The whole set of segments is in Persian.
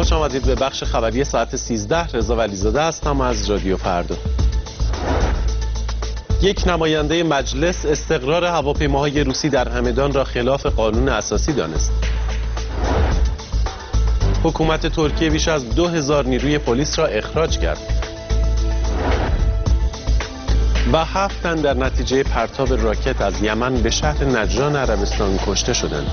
خوش آمدید به بخش خبری ساعت 13. رضا ولیزاده هستم از رادیو فردا. یک نماینده مجلس استقرار هواپیماهای روسی در همدان را خلاف قانون اساسی دانست. حکومت ترکیه بیش از 2000 نیروی پلیس را اخراج کرد و 7 تن در نتیجه پرتاب راکت از یمن به شهر نجران عربستان کشته شدند.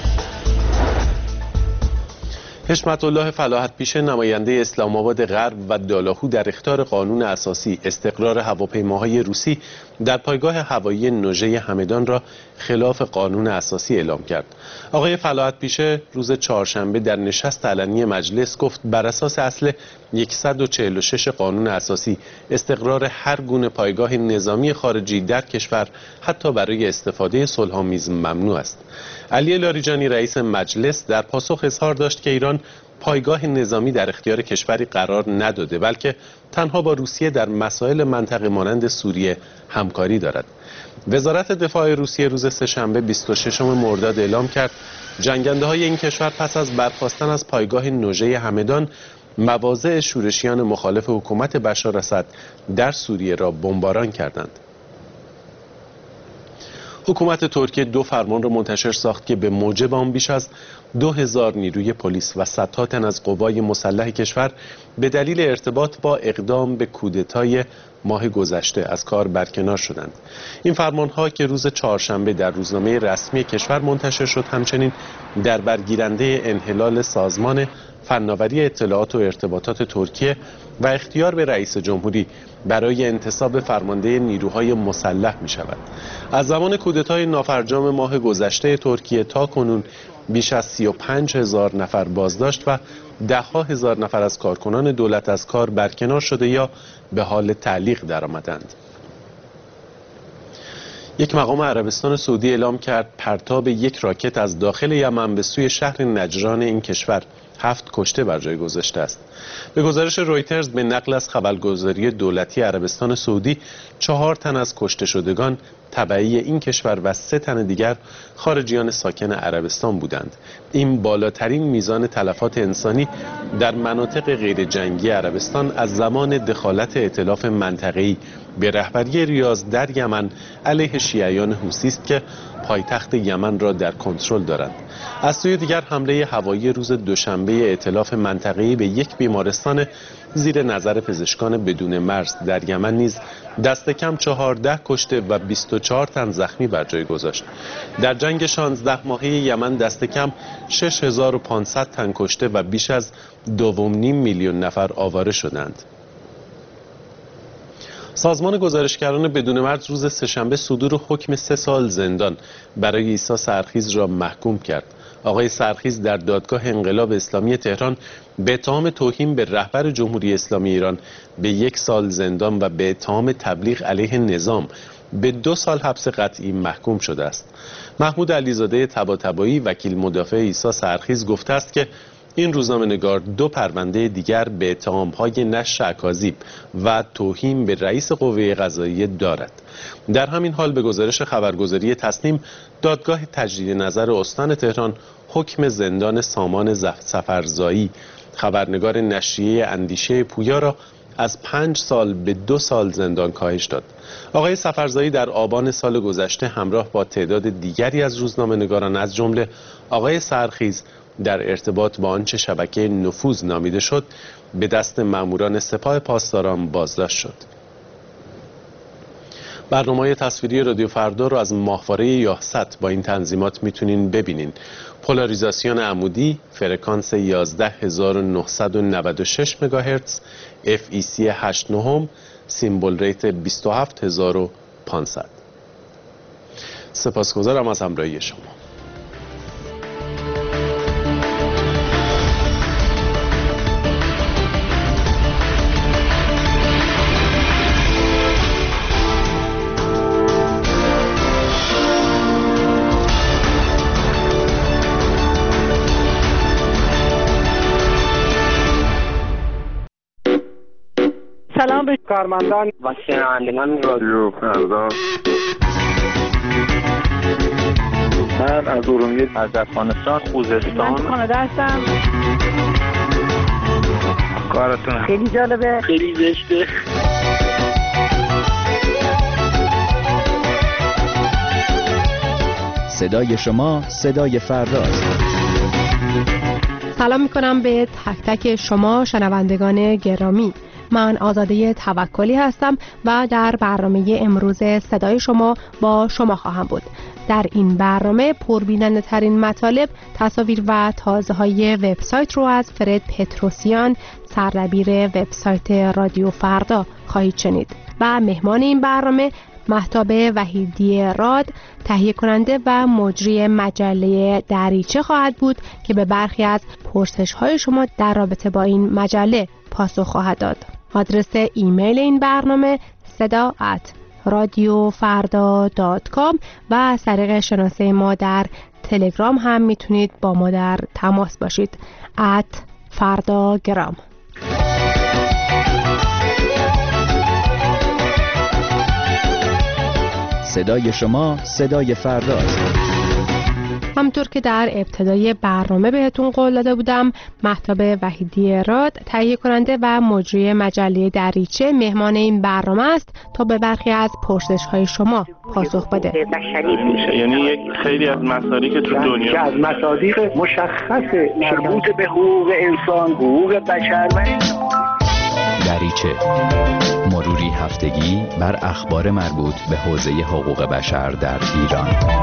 حشمت الله فلاحت پیشه نماینده اسلام آباد غرب و دالاهو در اخطار قانون اساسی استقرار هواپیماهای روسی در پایگاه هوایی نوژه همدان را خلاف قانون اساسی اعلام کرد. آقای فلاحت پیشه روز چهارشنبه در نشست علنی مجلس گفت بر اساس اصل 146 قانون اساسی استقرار هر گونه پایگاه نظامی خارجی در کشور حتی برای استفاده صلح‌آمیز ممنوع است. علی لاریجانی رئیس مجلس در پاسخ اظهار داشت که ایران پایگاه نظامی در اختیار کشوری قرار نداده بلکه تنها با روسیه در مسائل منطقه مانند سوریه همکاری دارد. وزارت دفاع روسیه روز سه‌شنبه 26 مرداد اعلام کرد جنگنده‌های این کشور پس از برخاستن از پایگاه نوژه همدان مواضع شورشیان مخالف حکومت بشار اسد در سوریه را بمباران کردند. حکومت ترکیه 2 فرمان را منتشر ساخت که به موجب آن بیش از 2000 نیروی پلیس و صدها تن از قوای مسلح کشور به دلیل ارتباط با اقدام به کودتای ماه گذشته از کار برکنار شدند. این فرمانها که روز چهارشنبه در روزنامه رسمی کشور منتشر شد همچنین در برگیرنده انحلال سازمان فناوری اطلاعات و ارتباطات ترکیه و اختیار به رئیس جمهوری برای انتصاب فرمانده نیروهای مسلح می شود. از زمان کودتای نافرجام ماه گذشته ترکیه تا کنون بیش از 35,000 نفر بازداشت و 10,000 نفر از کارکنان دولت از کار برکنار شده یا به حال تعلیق درآمدند. یک مقام عربستان سعودی اعلام کرد پرتاب یک راکت از داخل یمن به سوی شهر نجران این کشور 7 کشته بر جای گذاشته است. به گزارش رویترز به نقل از خبرگزاری دولتی عربستان سعودی 4 تن از کشته شدگان تبعی این کشور و 3 تن دیگر خارجیان ساکن عربستان بودند. این بالاترین میزان تلفات انسانی در مناطق غیر جنگی عربستان از زمان دخالت ائتلاف منطقه‌ای به رهبری ریاض در یمن علیه شیعیان حوثی است که پایتخت یمن را در کنترل دارند. از سوی دیگر حمله هوایی روز دوشنبه ائتلاف منطقه‌ای به یک بیمارستان زیر نظر پزشکان بدون مرز در یمن نیز دست کم 14 کشته و 24 تن زخمی بر جای گذاشت. در جنگ 16 ماهه یمن دست کم 6500 تن کشته و بیش از 2.5 میلیون نفر آواره شدند. سازمان گزارشگران بدون مرز روز سه‌شنبه صدور حکم 3 سال زندان برای عیسی سرخیز را محکوم کرد. آقای سرخیز در دادگاه انقلاب اسلامی تهران به اتهام توهین به رهبر جمهوری اسلامی ایران به 1 سال زندان و به اتهام تبلیغ علیه نظام به 2 سال حبس قطعی محکوم شده است. محمود علیزاده طباطبایی وکیل مدافع عیسی سرخیز گفته است که این روزنامه‌نگار 2 پرونده دیگر به اتهام‌های نشر اکاذیب و توهین به رئیس قوه قضاییه دارد. در همین حال به گزارش خبرگزاری تصنیم دادگاه تجدید نظر استان تهران حکم زندان سامان سفرزایی خبرنگار نشریه اندیشه پویا را از 5 سال به 2 سال زندان کاهش داد. آقای سفرزایی در آبان سال گذشته همراه با تعداد دیگری از روزنامه‌نگاران از جمله آقای سرخیز در ارتباط با آنچه شبکه نفوذ نامیده شد به دست ماموران سپاه پاسداران بازداشت شد. برنامه‌های تصویری رادیو فردا رو از ماهواره یاهست با این تنظیمات میتونین ببینین. پولاریزاسیون عمودی، فرکانس 11996 مگاهرتز، FEC 89، سیمبل ریت 27500. سپاسگزارم از همراهی شما. سلام به کارمندان و شنوندگان رادیو فردا. من از ارومیه، از افغانستان، خوزستان، کانادا هستم. براتون. خیلی جالبه، خیلی زشته. صدای شما صدای فرداست. سلام میکنم به تک تک شما شنوندگان گرامی. من آزاده توکلی هستم و در برنامه امروز صدای شما با شما خواهم بود. در این برنامه پربیننده ترین مطالب، تصاویر و تازه های وبسایت رو از فرد پتروسیان، سردبیر وبسایت رادیو فردا خواهید شنید و مهمان این برنامه مهتاب وحیدی راد، تهیه کننده و مجری مجله دریچه خواهد بود که به برخی از پرسش های شما در رابطه با این مجله پاسخ خواهد داد. آدرس ایمیل این برنامه seda@radiofarda.com و از طریق شناسه ما در تلگرام هم میتونید با ما در تماس باشید @fardagram. صدای شما صدای فرداست. همونطور که در ابتدای برنامه بهتون قول داده بودم، مهتاب وحیدی راد، تهیه کننده و مجری مجله دریچه، مهمان این برنامه است تا به برخی از پرسش‌های شما پاسخ بده. یعنی یک خیلی از مصادیق که تو دنیا که از مصادیق مشخص مربوط به حقوق انسان، حقوق بشر و دریچه، مروری هفتگی بر اخبار مربوط به حوزه حقوق بشر در ایران.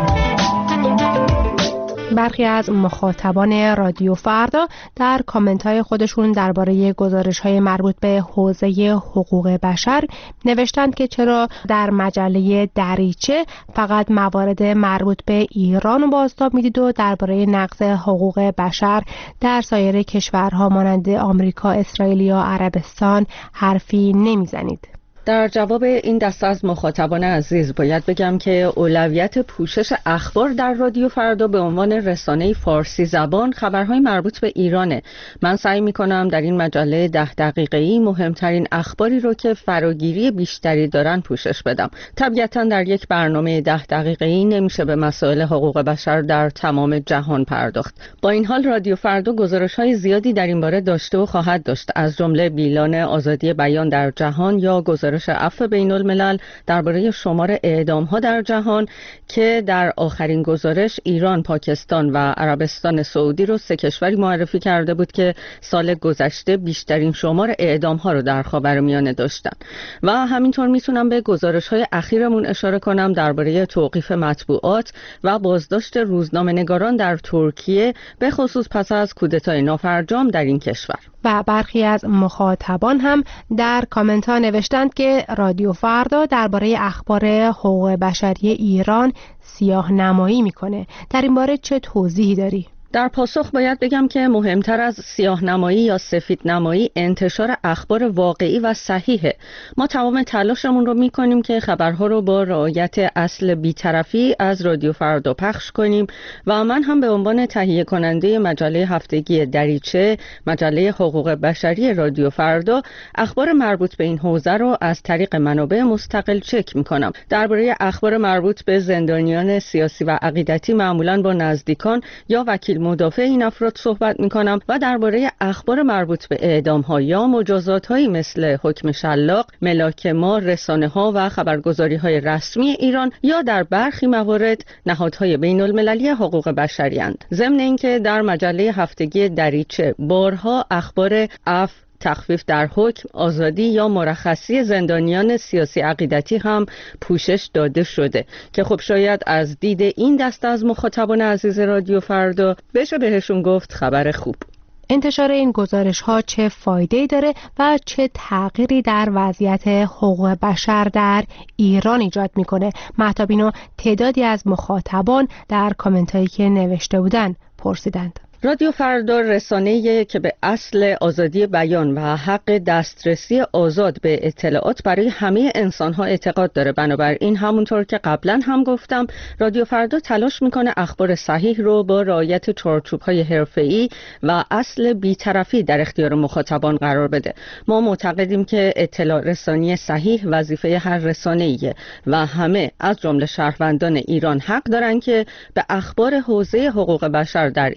برخی از مخاطبان رادیو فردا در کامنت های خودشون درباره گزارش های مربوط به حوزه حقوق بشر نوشتند که چرا در مجله دریچه فقط موارد مربوط به ایران رو بازتاب میدید و درباره نقض حقوق بشر در سایر کشورها مانند آمریکا، اسرائیل یا عربستان حرفی نمیزنید. در جواب این دسته از مخاطبان عزیز باید بگم که اولویت پوشش اخبار در رادیو فردا به عنوان رسانه فارسی زبان خبرهای مربوط به ایرانه. من سعی میکنم در این مجله 10 دقیقه‌ای مهمترین اخباری رو که فراگیری بیشتری دارن پوشش بدم. طبیعتاً در یک برنامه 10 دقیقه‌ای نمیشه به مسائل حقوق بشر در تمام جهان پرداخت. با این حال رادیو فردا گزارش‌های زیادی در این باره داشته و خواهد داشت، از جمله بیلان آزادی بیان در جهان یا گزارش عفو بین الملل درباره شمار اعدام‌ها در جهان که در آخرین گزارش ایران، پاکستان و عربستان سعودی رو 3 کشوری معرفی کرده بود که سال گذشته بیشترین شمار اعدام‌ها رو در خاورمیانه داشتن. و همینطور میتونم به گزارش‌های اخیرمون اشاره کنم درباره توقیف مطبوعات و بازداشت روزنامه‌نگاران در ترکیه، به خصوص پس از کودتای نافرجام در این کشور. و برخی از مخاطبان هم در کامنت ها نوشتند که رادیو فردا درباره اخبار حقوق بشری ایران سیاه نمایی میکنه. در این باره چه توضیحی داری؟ در پاسخ باید بگم که مهمتر از سیاه نمایی یا سفید نمایی انتشار اخبار واقعی و صحیحه. ما تمام تلاشمون رو میکنیم که خبرها رو با رعایت اصل بی‌طرفی از رادیو فردا پخش کنیم و من هم به عنوان تهیه کننده مجله هفتگی دریچه، مجله حقوق بشری رادیو فردا، اخبار مربوط به این حوزه رو از طریق منابع مستقل چک میکنم. درباره اخبار مربوط به زندانیان سیاسی و عقیدتی معمولاً با نزدیکان یا وکیل مدافع این افراد صحبت میکنم و درباره اخبار مربوط به اعدام‌ها یا مجازات‌هایی مثل حکم شلاق، ملاک مار، رسانه‌ها و خبرگزاری‌های رسمی ایران یا در برخی موارد نهادهای بین‌المللی حقوق بشری اند. ضمن اینکه در مجله هفتگی دریچه بارها اخبار عفو، تخفیف در حکم، آزادی یا مرخصی زندانیان سیاسی عقیدتی هم پوشش داده شده که خب شاید از دید این دسته از مخاطبان عزیز رادیو فردا بشه بهشون گفت خبر خوب. انتشار این گزارش ها چه فایده‌ای داره و چه تغییری در وضعیت حقوق بشر در ایران ایجاد میکنه؟ مهتاب اینو تعدادی از مخاطبان در کامنت هایی که نوشته بودن پرسیدند. رادیو فردا رسانه‌ای که به اصل آزادی بیان و حق دسترسی آزاد به اطلاعات برای همه انسان‌ها اعتقاد داره. بنابراین همونطور که قبلا هم گفتم، رادیو فردا تلاش میکنه اخبار صحیح رو با رعایت چارچوب‌های حرفه‌ای و اصل بی‌طرفی در اختیار مخاطبان قرار بده. ما معتقدیم که اطلاع رسانی صحیح وظیفه هر رسانه‌ایه و همه از جمله شهروندان ایران حق دارن که به اخبار حوزه حقوق بشر در ایران هم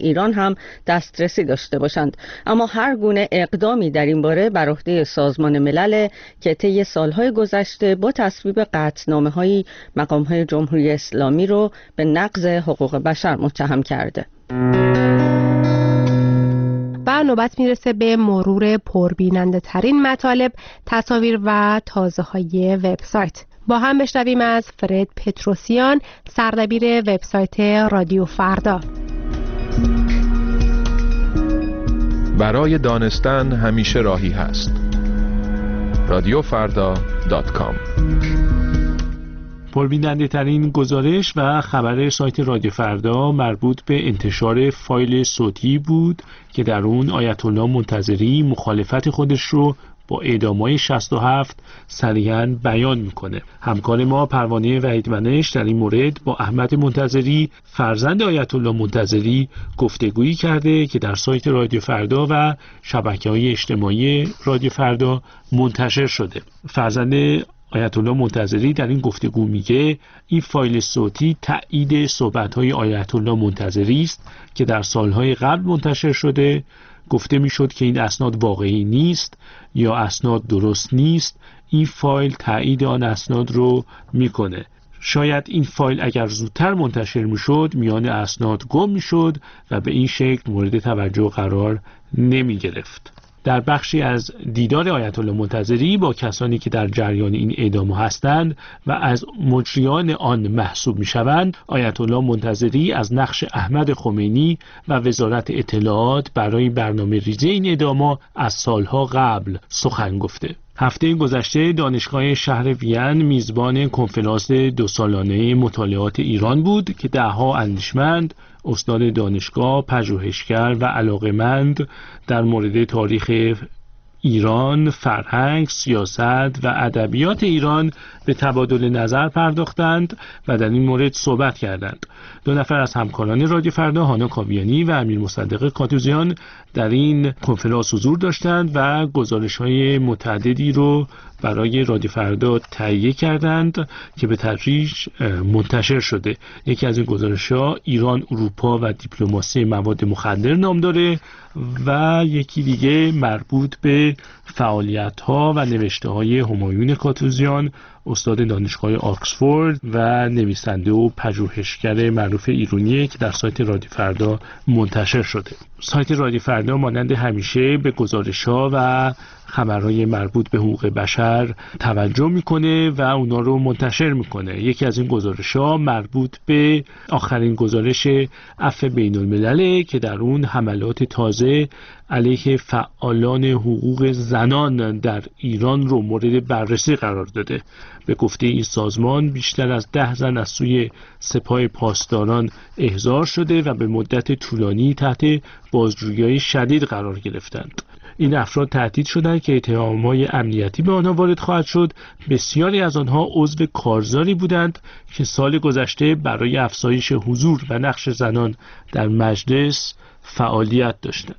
هم دسترسی داشته باشند. اما هر گونه اقدامی در این باره بر عهده سازمان ملل که طی سالهای گذشته با تصویب قطعنامه‌های مقام‌های جمهوری اسلامی رو به نقض حقوق بشر متهم کرده. و نوبت میرسه به مرور پربیننده ترین مطالب، تصاویر و تازه های وبسایت. با هم بشنویم از فرد پتروسیان، سردبیر وبسایت رادیو فردا. برای دانستن همیشه راهی هست. radioffarda.com. پربیننده ترین گزارش و خبر سایت رادیو فردا مربوط به انتشار فایل صوتی بود که در اون آیت الله منتظری مخالفت خودش رو با اعدام‌های 67 صریحاً بیان میکنه. همکار ما پروانه وحیدمنش در این مورد با احمد منتظری فرزند آیت الله منتظری گفتگویی کرده که در سایت رادیو فردا و شبکه‌های اجتماعی رادیو فردا منتشر شده. فرزند آیت الله منتظری در این گفتگو میگه این فایل صوتی تایید صحبت‌های آیت الله منتظری است که در سالهای قبل منتشر شده. گفته میشد که این اسناد واقعی نیست یا اسناد درست نیست. این فایل تایید آن اسناد رو میکنه. شاید این فایل اگر زودتر منتشر میشد میان اسناد گم میشد و به این شکل مورد توجه قرار نمی گرفت. در بخشی از دیدار آیت الله منتظری با کسانی که در جریان این اعدام هستند و از مجریان آن محسوب میشوند، آیت الله منتظری از نقش احمد خمینی و وزارت اطلاعات برای برنامه ریزی این اعدام از سالها قبل سخن گفته. هفته گذشته دانشگاه شهر وین میزبان کنفرانس 2 سالانه مطالعات ایران بود که دهها اندیشمند، استاد دانشگاه، پژوهشگر و علاقه‌مند در مورد تاریخ ایران، فرهنگ، سیاست و ادبیات ایران به تبادل نظر پرداختند و در این مورد صحبت کردند. 2 نفر از همکاران رادیو فردا، هانا کاویانی و امیر مصدق کاتوزیان، در این کنفرانس حضور داشتند و گزارش‌های متعددی رو برای رادیو فردا تهیه کردند که به تدریج منتشر شده. یکی از این گزارش‌ها ایران، اروپا و دیپلماسی مواد مخدر نام داره و یکی دیگه مربوط به فعالیت‌ها و نوشته‌های همایون کاتوزیان، استاد دانشگاه آکسفورد و نویسنده و پژوهشگر معروف ایرانیه که در سایت رادیو فردا منتشر شده. سایت رادیو فردا مانند همیشه به گزارش‌ها و خبرهای مربوط به حقوق بشر توجه میکنه و اونا رو منتشر میکنه. یکی از این گزارش‌ها مربوط به آخرین گزارش عفو بین الملل که در اون حملات تازه علیه فعالان حقوق زنان در ایران رو مورد بررسی قرار داده. به گفته این سازمان بیشتر از 10 زن از سوی سپاه پاسداران احضار شده و به مدت طولانی تحت بازجویی شدید قرار گرفتند. این افراد تهدید شدند که اتهامات امنیتی به آنها وارد خواهد شد. بسیاری از آنها عضو کارزاری بودند که سال گذشته برای افزایش حضور و نقش زنان در مجلس فعالیت داشتند.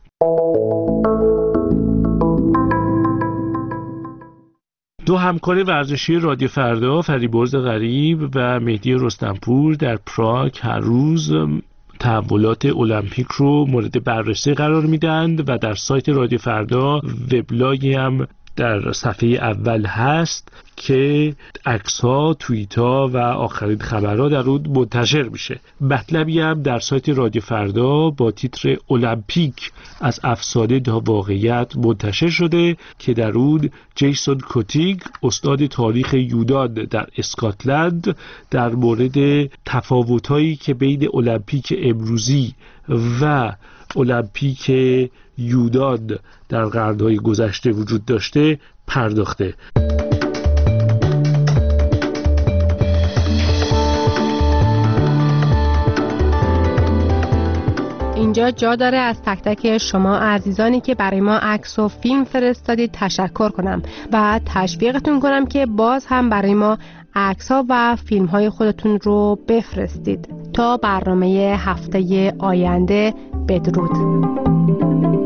دو همکار ورزشی رادیو فردا، فریبرز غریب و مهدی رستمپور، در پراگ هر روز تحولات المپیک رو مورد بررسی قرار میدند و در سایت رادیو فردا وبلاگی هم در صفحه اول هست که عکس‌ها، توییت‌ها و آخرین خبرها در اون منتشر میشه. مطلبی هم در سایت رادیو فردا با تیتر المپیک از افسانه تا واقعیت منتشر شده که در اون جیسون کوتیگ، استاد تاریخ یونان در اسکاتلند، در مورد تفاوت‌هایی که بین المپیک امروزی و المپیک یونان در قرن‌های گذشته وجود داشته پرداخته. اینجا جا داره از تک تک شما عزیزانی که برای ما عکس و فیلم فرستادید تشکر کنم و تشویقتون کنم که باز هم برای ما عکس‌ها و فیلم‌های خودتون رو بفرستید. تا برنامه هفته آینده، بدرود.